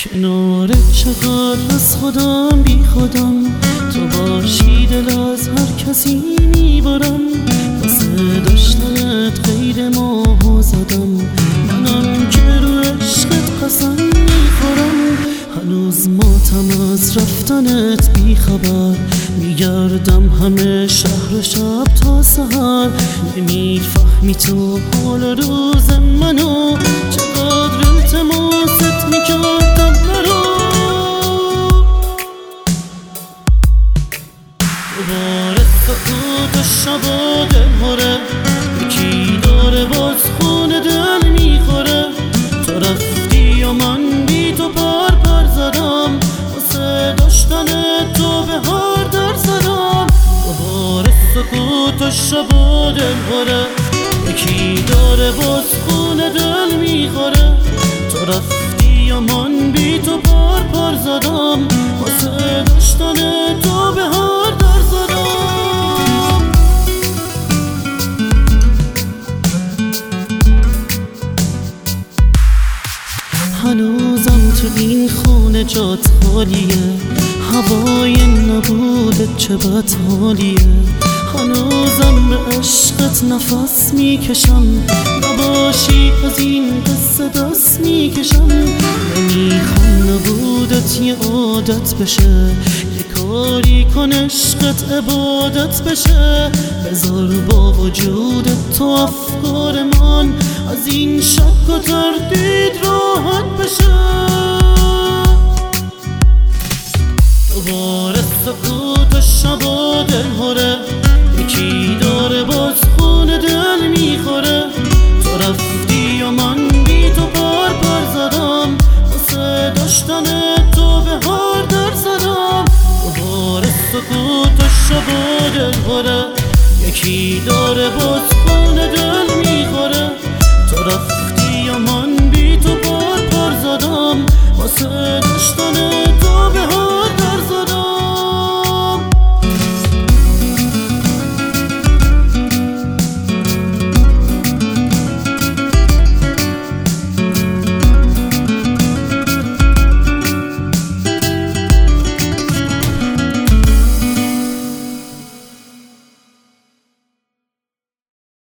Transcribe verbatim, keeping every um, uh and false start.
کنار چقدر از خودم بی خودم، تو باشی دل از هر کسی میبرم. واسه داشتنت غیر ماهو زدم، منم که رو عشقت قسم میخورم. هنوز ماتم از رفتنت بی خبر، میگردم همه شهر شب تا سحر. نمیفهمی تو حال روز منو، چقدر التماست میکردم برو. دوباره سکوت و شب و دلهوره، یکی داره باز خون دل میخوره. تو رفتی و من بی تو پر پر زدم، واسه داشتن تو به هر در زدم. دوباره سکوت و شب و دلهوره، یکی داره باز خون دل میخوره. تو رفتی و من بی تو پر پر زدم، واسه داشتن تو به هر در زدم. هنوزم تو این خونه جات خالیه، هوای نبودت چه بدحالیه. هنوزم به عشقت نفس میکشم، نباشی از این قصه دست میکشم. نمیخوام نبودت یه عادت بشه، یه کاری کن عشقت عبادت بشه. بذار با وجودت تو افکار من از این شک و تردید راحت بشه. دوباره سکوت و شب و دلهوره، یکی داره باز خون دل میخوره. تو رفتی و من بی تو پر پر زدم، واسه داشتن تو به هر در زدم. دوباره سکوت و شب و دلهوره، یکی داره باز